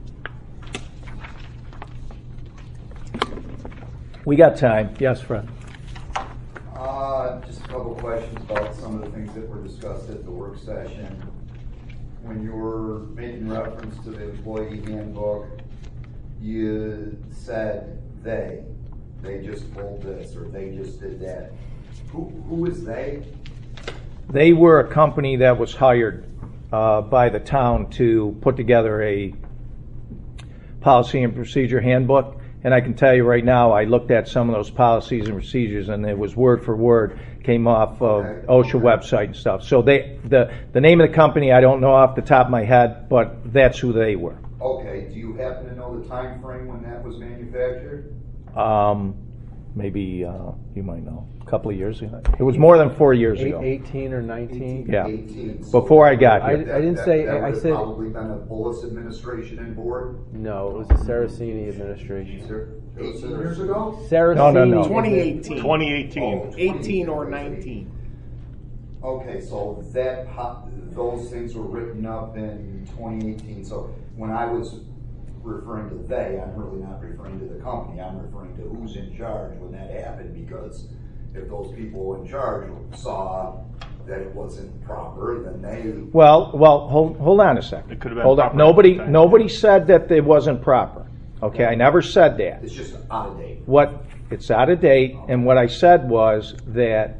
We got time. Yes, Fred. Just a couple of questions about some of the things that were discussed at the work session. When you were making reference to the employee handbook, you said they just pulled this or they just did that. Who is they? They were a company that was hired by the town to put together a policy and procedure handbook. And I can tell you right now, I looked at some of those policies and procedures, and it was word for word, came off of OSHA website and stuff. So the name of the company, I don't know off the top of my head, but that's who they were. Okay. Do you happen to know the time frame when that was manufactured? Maybe you might know. A couple of years ago. It was more than 4 years ago. 18 or 19? Yeah. 18. Before I got here. I didn't say. That I would have said probably been a Bullis administration and board. no. It was the Saraceni administration. 18 years ago? Saraceni. No. 2018. 2018. 18 or 19. Okay, so those things were written up in 2018. So when I was referring to they, I'm really not referring to the company. I'm referring to who's in charge when that happened, because if those people in charge saw that it wasn't proper, then they. Well, hold on a second. It could have been Hold on. proper. Nobody said that it wasn't proper. Okay, I never said that. It's just out of date. It's out of date, and what I said was that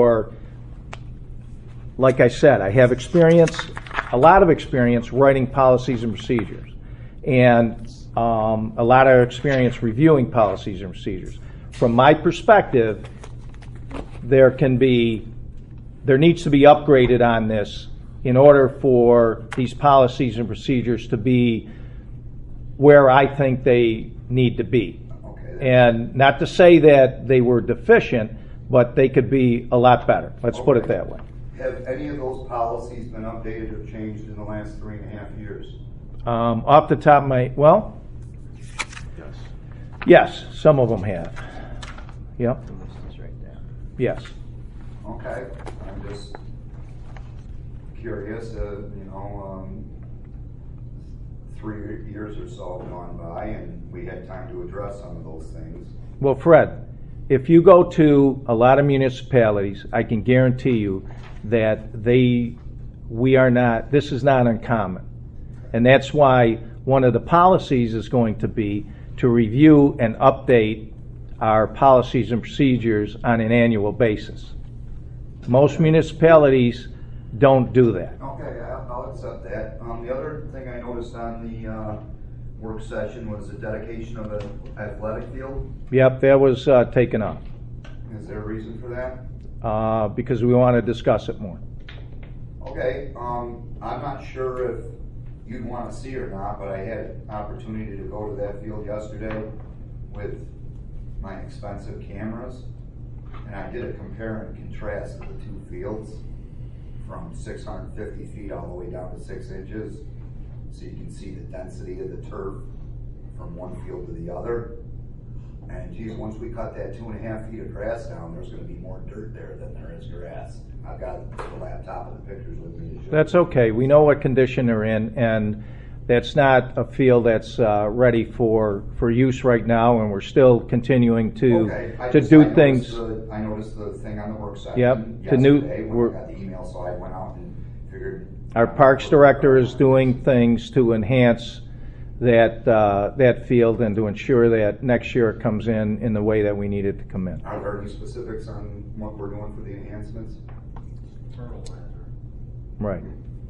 like I said, I have a lot of experience writing policies and procedures, and a lot of experience reviewing policies and procedures. From my perspective, there needs to be upgraded on this in order for these policies and procedures to be where I think they need to be. Okay. And not to say that they were deficient, but they could be a lot better. Let's put it that way. Have any of those policies been updated or changed in the last 3.5 years? Off the top of my, yes, some of them have. Yep. The list is right there. Yes. Okay, I'm just curious, 3 years or so have gone by and we had time to address some of those things. Well, Fred, if you go to a lot of municipalities, I can guarantee you that this is not uncommon. And that's why one of the policies is going to be to review and update our policies and procedures on an annual basis. Most municipalities don't do that. Okay, I'll accept that. The other thing I noticed on the work session was the dedication of an athletic field. Yep, that was taken up. Is there a reason for that? Because we want to discuss it more. Okay, I'm not sure if you'd want to see it or not, but I had an opportunity to go to that field yesterday with my expensive cameras, and I did a compare and contrast of the two fields from 650 feet all the way down to 6 inches, so you can see the density of the turf from one field to the other. And geez, once we cut that 2.5 feet of grass down, there's going to be more dirt there than there is grass. I've got the laptop and the pictures with me to show. That's okay. We know what condition they're in, and that's not a field that's ready for use right now, and we're still continuing to do things. I noticed the thing on the work session yesterday when I got the email, so I went out and figured. Our Parks Director is doing things to enhance that field and to ensure that next year it comes in the way that we need it to come in. Are there any specifics on what we're doing for the enhancements? Right.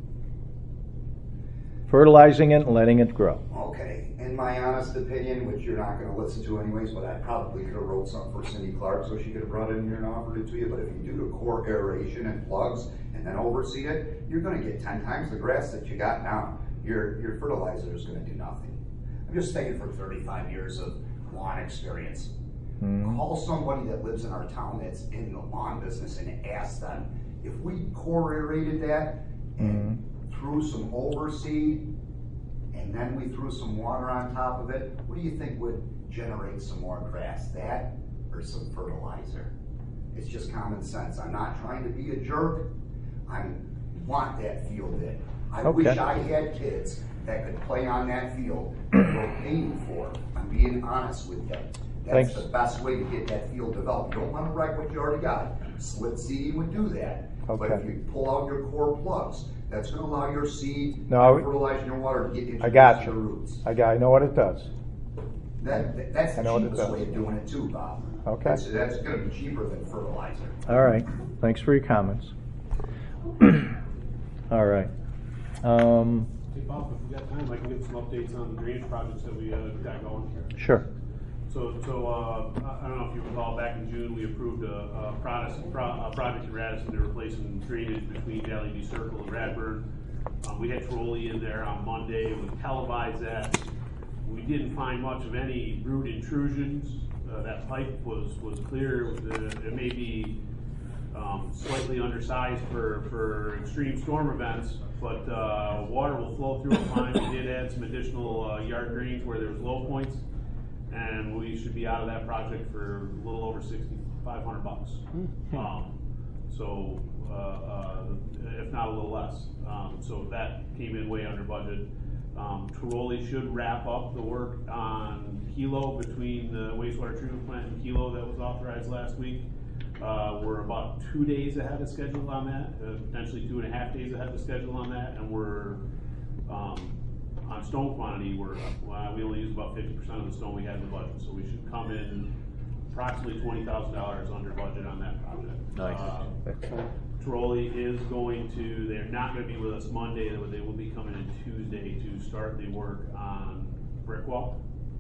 Fertilizing it and letting it grow. Okay. In my honest opinion, which you're not going to listen to anyways, but I probably could have wrote something for Cindy Clark so she could have brought it in here and offered it to you. But if you do the core aeration and plugs and then overseed it, you're going to get 10 times the grass that you got now. Your fertilizer is going to do nothing. I'm just thinking from 35 years of lawn experience. Call somebody that lives in our town that's in the lawn business and ask them, if we core aerated that and threw some overseed and then we threw some water on top of it, what do you think would generate some more grass? That or some fertilizer? It's just common sense. I'm not trying to be a jerk. I want that field in. I wish I had kids that could play on that field that we're paying for. I'm being honest with you. That's the best way to get that field developed. You don't want to wreck what you already got. Split seeding would do that. But if you pull out your core plugs, that's going to allow your seed and fertilizer in your water to get into the roots. I know what it does. That's the cheapest way of doing it too, Bob. Okay. That's going to be cheaper than fertilizer. All right. Thanks for your comments. All right. Hey Bob, if we got time, I can get some updates on the drainage projects that we got going here. Sure. So I don't know if you recall, back in June, we approved a project in Radisson to replace some drainage between LED Circle and Radburn. We had Trolley in there on Monday. We televised that. We didn't find much of any root intrusions. That pipe was clear. It may be slightly undersized for extreme storm events, but water will flow through it fine. We did add some additional yard drains where there was low points, and we should be out of that project for a little over $6,500. If not a little less. So that came in way under budget. Trolley should wrap up the work on Kilo between the wastewater treatment plant and Kilo that was authorized last week. We're about 2 days ahead of schedule on that, potentially 2.5 days ahead of schedule on that, and we're, on stone quantity, we only use about 50% of the stone we had in the budget, so we should come in approximately $20,000 under budget on that project. Nice. Trolley is they're not gonna be with us Monday, they will be coming in Tuesday to start the work on brick wall.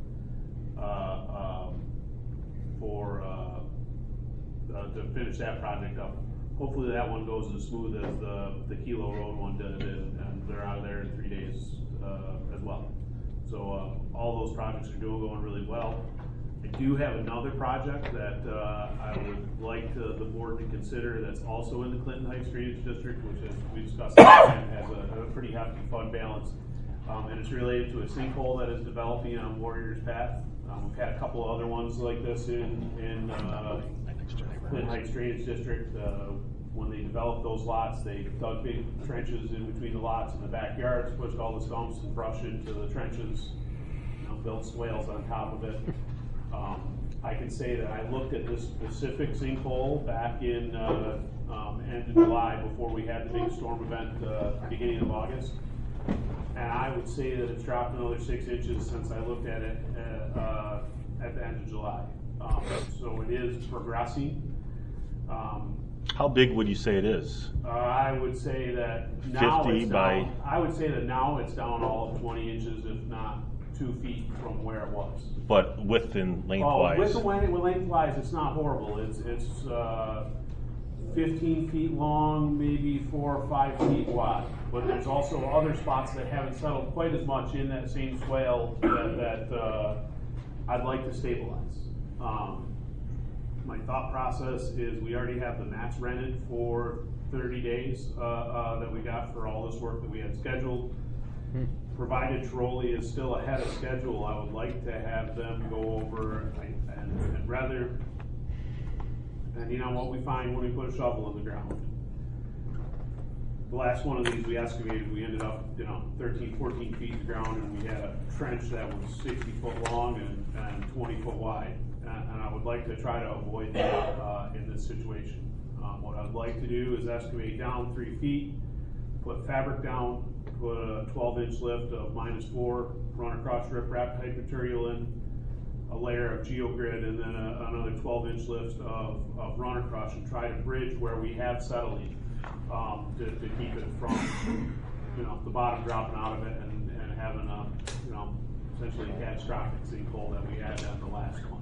To finish that project up. Hopefully that one goes as smooth as the Kilo Road one did, and they're out of there in 3 days as well. So all those projects are going really well. I do have another project that I would like the board to consider that's also in the Clinton Heights Drainage District, which is, we discussed, has a pretty hefty fund balance. And it's related to a sinkhole that is developing on Warriors Path. We've had a couple of other ones like this in Clinton Heights Drainage District. When they developed those lots, they dug big trenches in between the lots in the backyards, pushed all the stumps and brush into the trenches, built swales on top of it. I can say that I looked at this specific sinkhole back in end of July before we had the big storm event beginning of August. And I would say that it's dropped another 6 inches since I looked at it at the end of July. So it is progressing. How big would you say it is? I would say that now 50 it's by... down, I would say that now it's down all of 20 inches, if not 2 feet from where it was. But width and lengthwise? Width and lengthwise, it's not horrible. It's 15 feet long, maybe 4 or 5 feet wide. But there's also other spots that haven't settled quite as much in that same swale that I'd like to stabilize. My thought process is we already have the mats rented for 30 days that we got for all this work that we had scheduled. Provided Trolley is still ahead of schedule, I would like to have them go over and rather, depending on what we find when we put a shovel in the ground. The last one of these we excavated, we ended up 13, 14 feet in the ground, and we had a trench that was 60 foot long and 20 foot wide. And I would like to try to avoid that in this situation. What I'd like to do is excavate down 3 feet, put fabric down, put a 12-inch lift of -4, run across riprap type material in, a layer of geogrid, and then another 12-inch lift of run across, and try to bridge where we have settling to keep it from the bottom dropping out of it and having a essentially catastrophic sinkhole that we had on the last one.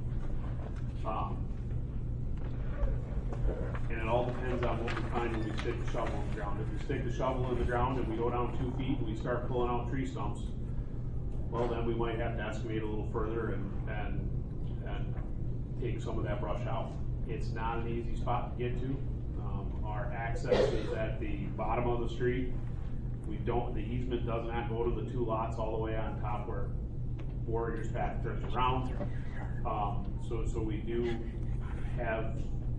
And it all depends on what we find when we stick the shovel in the ground. If we stick the shovel in the ground and we go down 2 feet and we start pulling out tree stumps, well, then we might have to excavate a little further and take some of that brush out. It's not an easy spot to get to. Our access is at the bottom of the street. The easement does not go to the 2 lots all the way on top where Warriors Path turns around. So we do have,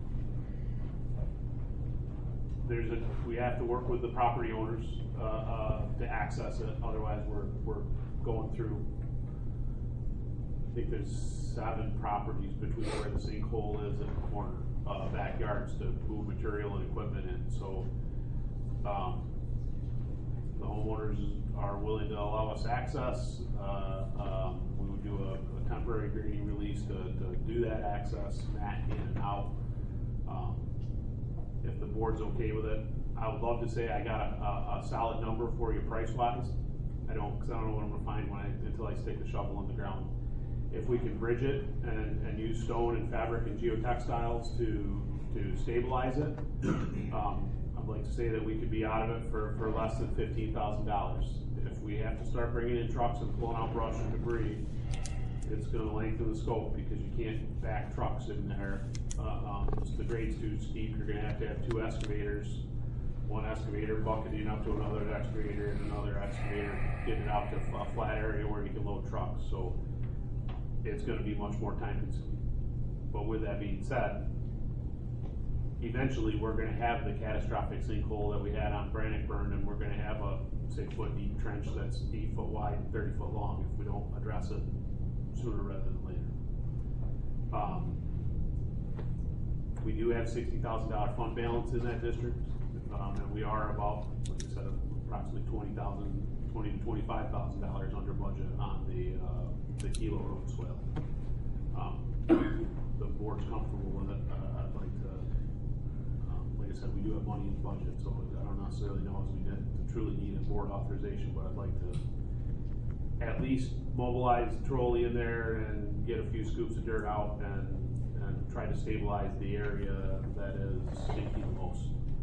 we have to work with the property owners to access it. Otherwise, we're going through, I think there's 7 properties between where the sinkhole is and the corner backyards to move material and equipment in. So the homeowners are willing to allow us access. We would do a temporary grading release to do that access, mat in and out. If the board's okay with it, I would love to say I got a solid number for you price-wise. Because I don't know what I'm going to find until I stick the shovel in the ground. If we can bridge it and use stone and fabric and geotextiles to stabilize it, I'd like to say that we could be out of it for less than $15,000. If we have to start bringing in trucks and pulling out brush and debris, it's going to lengthen the scope because you can't back trucks in there. The grade's too steep. You're going to have 2 excavators, one excavator bucketing up to another excavator and another excavator getting it out to a flat area where you can load trucks. So it's going to be much more time consuming. But with that being said, eventually we're going to have the catastrophic sinkhole that we had on Brannockburn, and we're going to have a 6-foot deep trench that's 8 foot wide and 30 foot long if we don't address it sooner rather than later. We do have $60,000 fund balance in that district, and we are about, like I said, approximately $20,000 to $25,000 under budget on the Kilo Road swale. The board's comfortable with it. I'd like to, like I said, we do have money in the budget, so I don't necessarily know as we truly need a board authorization, but I'd like to at least mobilize the trolley in there and get a few scoops of dirt out and try to stabilize the area that is stinky the most.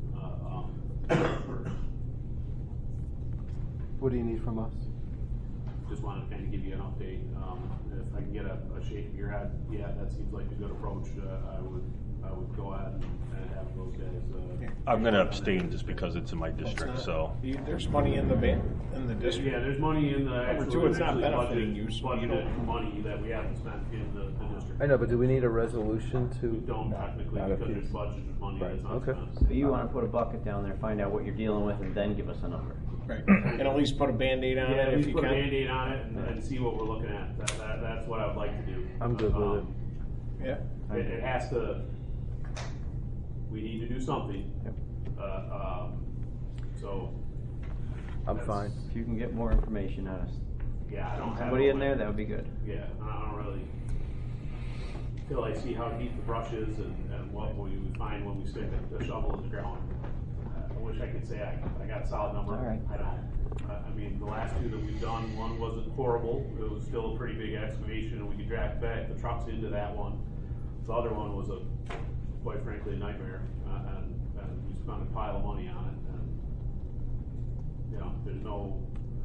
What do you need from us? Just wanted to kind of give you an update. If I can get a shake of your head, yeah, that seems like a good approach. I would go ahead and have those guys. I'm going to abstain just because it's in my district. So There's money in the district. Yeah, there's money in the Number two, it's not benefiting you, so you budgeted don't. money that we haven't spent in the district. I know, but do we need a resolution to? We don't technically Not if because there's it's- budgeted money Right, that's okay. unspent. So you want to put a bucket down there, find out what you're dealing with, and then give us a number. Right, and at least put a Band-Aid on Yeah, it at if least you put a can. Band-Aid on it and see what we're looking at. That's what I would like to do. I'm good with it. Yeah. It has to, we need to do something. So. I'm that's- fine. If you can get more information on us, Yeah, I don't have. somebody in a- there, that would be good. Yeah, I don't really, till I see how deep the brush is and what we would find when we stick the shovel in the ground. I wish I could say I got a solid number. All right. I don't. I mean, the last two that we've done, one wasn't horrible. It was still a pretty big excavation and we could drag back the trucks into that one. The other one was quite frankly, a nightmare. And we spent a pile of money on it and, you know, there's no,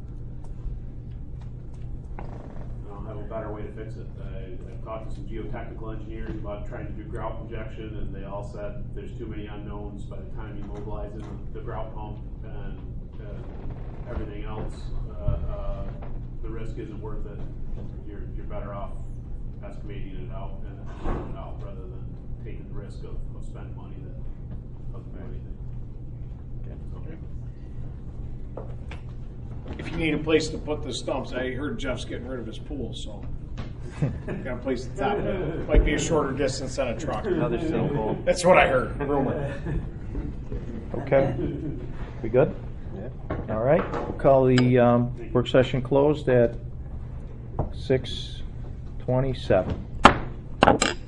I don't have a better way to fix it. I've talked to some geotechnical engineers about trying to do grout injection, and they all said there's too many unknowns by the time you mobilize in the grout pump and everything else. The risk isn't worth it. You're better off excavating it out and pulling it out rather than taking the risk of spent money that doesn't do anything. If you need a place to put the stumps, I heard Jeff's getting rid of his pool, so. Got a place to top it. Might be a shorter distance than a truck. Another sinkhole. That's what I heard, rumor. Okay. We good? Yeah. All right. We'll call the work session closed at 6:27.